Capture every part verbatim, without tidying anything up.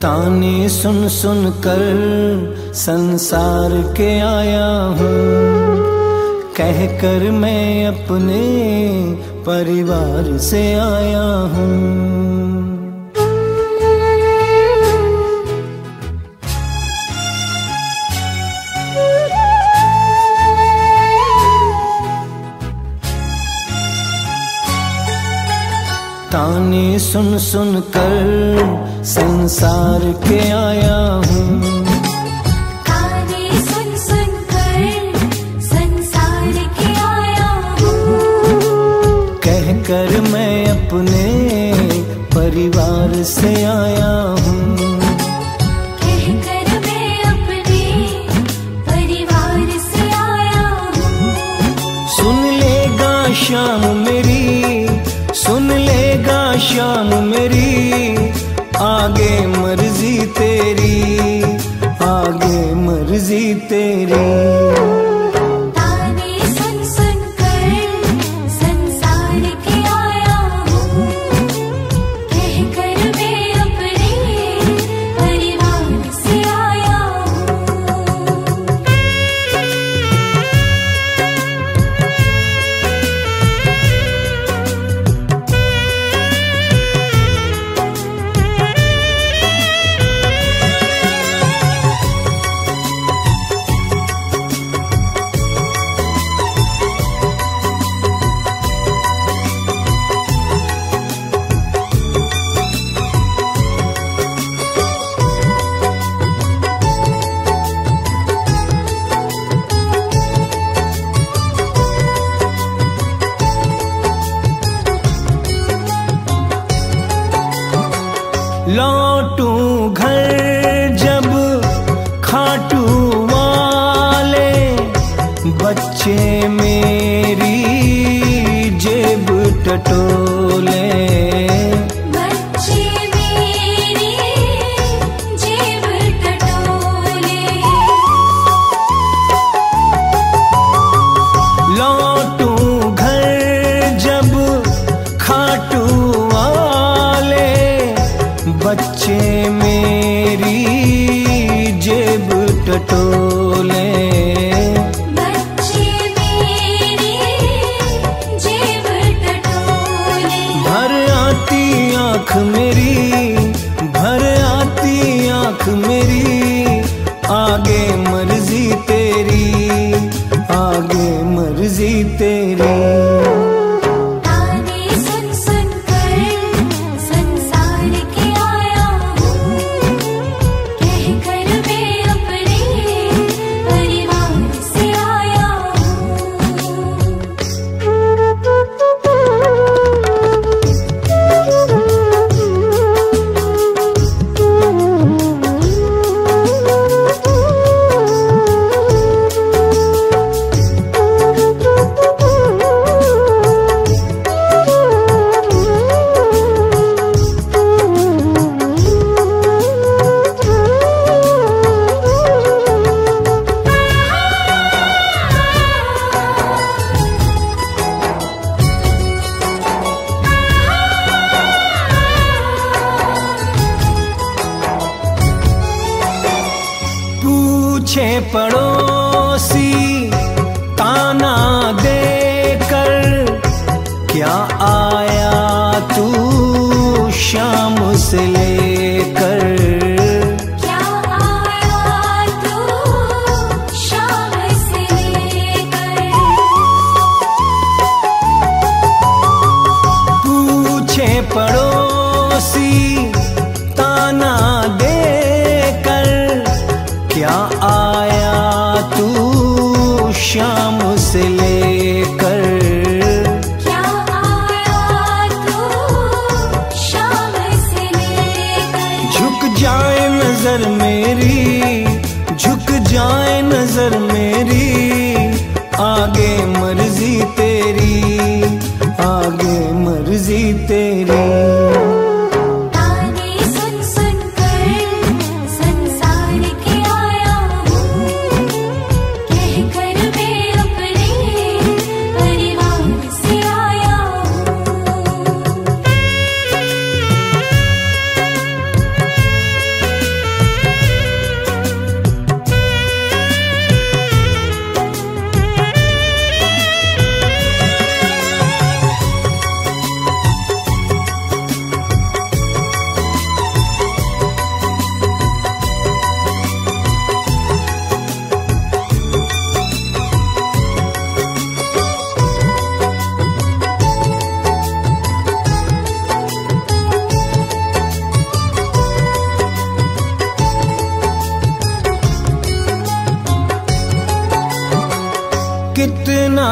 ताने सुन सुन कर संसार के आया हूँ, कह कर मैं अपने परिवार से आया हूँ। ताने सुन सुन कर संसार के आया हूँ, ताने सुन सुन कर संसार के आया हूँ, कह कर मैं अपने परिवार से आया हूँ। कह कर मैं अपने परिवार से आया हूँ। सुन लेगा शाम मेरी, सुन लेगा शाम मेरी, आगे मर्जी तेरी, आगे मर्जी तेरी। ताने सुन सुन कर संसार के आया हूँ, कह कर मैं अपने परिवार से आया हूँ। लौटूं घर जब खाटू वाले, बच्चे मेरी जेब टटोले, बच्चे मेरी जेब टटोले। लौटूं घर जब खाटू वाले, बच्चे मेरी जेब टटोले, बच्चे मेरी जेब टटोले। भर आती आँख मेरी, भर आती आँख मेरी, आगे मर्जी तेरी, आगे मर्जी तेरी। ताने सुन सुन कर संसार के आया हूँ, कह कर मैं अपने परिवार से आया पूछे पड़ोसी ताना देकर, क्या आया तू शाम से लेकर, क्या आया तू शाम से लेकर। पूछे पड़ोसी ताना देकर, क्या आया तू शाम से लेकर, क्या आया तू शाम से लेकर। झुक जाए नजर मेरी, झुक जाए नजर मेरी, आगे मर्जी तेरी, आगे मर्जी तेरी। ताने सुन सुन कर संसार के आया हूँ, कह कर मैं अपने परिवार से आया हूँ।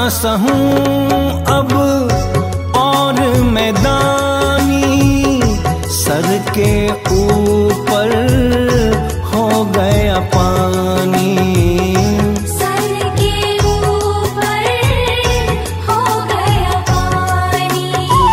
सहूं अब और मैदानी, सर के ऊपर हो गया पानी। सर के ऊपर हो गया पानी।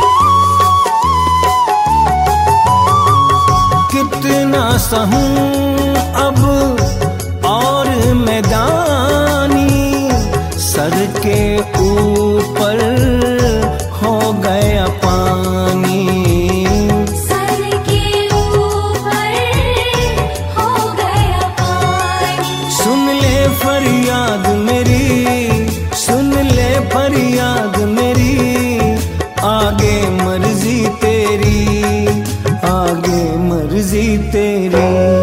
कितना सहूं अब और मैदानी, सर के ऊपर हो गया पानी। सर के ऊपर हो गया पानी। सुन ले फरियाद मेरी, सुन ले फरियाद मेरी, आगे मर्जी तेरी, आगे मर्जी तेरी।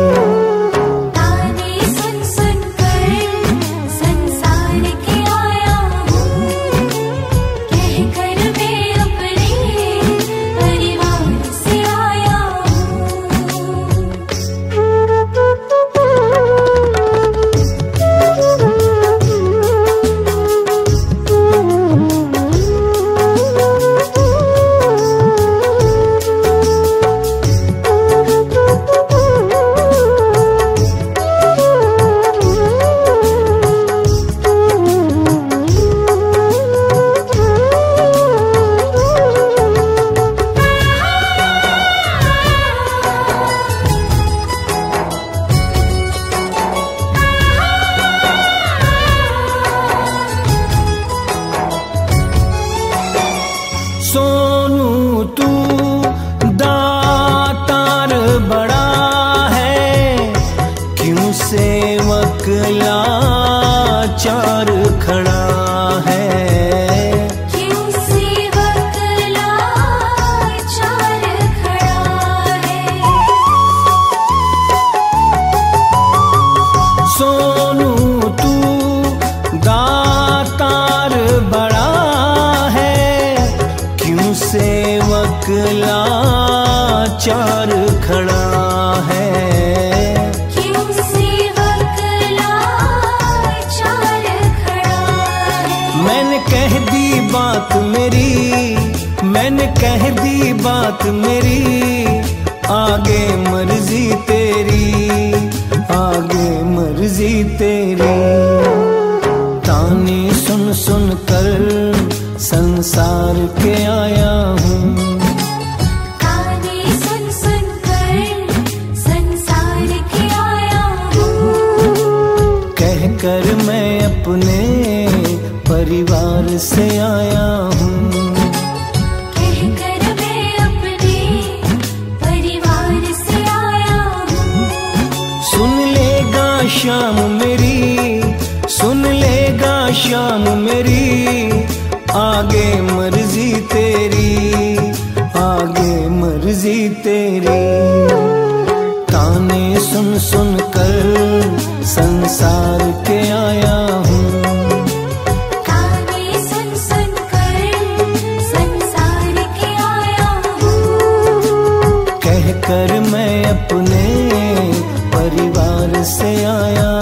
ताने सुन सुन कर संसार के आया हूँ, कह कर मैं अपने परिवार से आया सोनू तू दातार बड़ा है, क्यों सेवक लाचार खड़ा है। क्यों सेवक लाचार खड़ा है। सोनू तू दातार बड़ा है, क्यों सेवक लाचार खड़ा है। क्यों सेवक लाचार खड़ा है। मैंने कह दी बात मेरी, मैंने कह दी बात मेरी, आगे मर्जी तेरी, आगे मर्जी तेरी। ताने सुन सुन कर संसार के आया हूँ, ताने सुन सुन कर संसार के आया हूँ, कह कर मैं अपने परिवार से आया हूँ। कह कर मैं अपने परिवार से आया हूँ। सुन लेगा शाम मेरी, सुन लेगा शाम मेरी, आगे मर्जी तेरी, आगे मर्जी तेरी। ताने सुन सुन कर संसार के आया हूँ, ताने सुन सुन कर संसार के आया हूँ, कह कर मैं अपने परिवार से आया